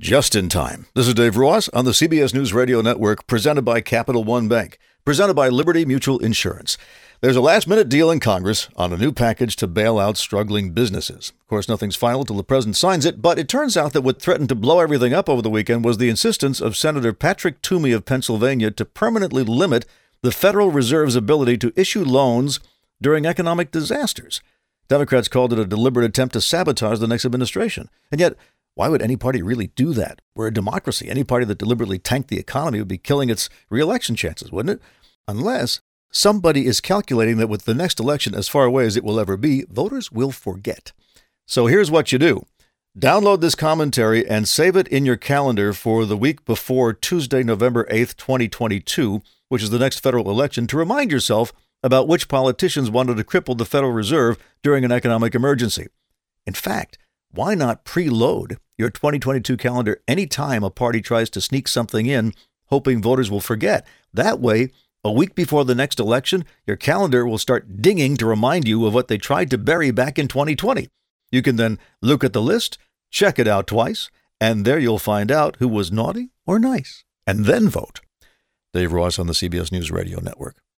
Just in time. This is Dave Ross on the CBS News Radio Network, presented by Capital One Bank, presented by Liberty Mutual Insurance. There's a last-minute deal in Congress on a new package to bail out struggling businesses. Of course, nothing's final till the president signs it, but it turns out that what threatened to blow everything up over the weekend was the insistence of Senator Patrick Toomey of Pennsylvania to permanently limit the Federal Reserve's ability to issue loans during economic disasters. Democrats called it a deliberate attempt to sabotage the next administration. And yet, why would any party really do that? We're a democracy. Any party that deliberately tanked the economy would be killing its re-election chances, wouldn't it? Unless somebody is calculating that with the next election as far away as it will ever be, voters will forget. So here's what you do. Download this commentary and save it in your calendar for the week before Tuesday, November 8th, 2022, which is the next federal election, to remind yourself about which politicians wanted to cripple the Federal Reserve during an economic emergency. In fact, why not preload your 2022 calendar anytime a party tries to sneak something in, hoping voters will forget? That way, a week before the next election, your calendar will start dinging to remind you of what they tried to bury back in 2020. You can then look at the list, check it out twice, and there you'll find out who was naughty or nice, and then vote. Dave Ross on the CBS News Radio Network.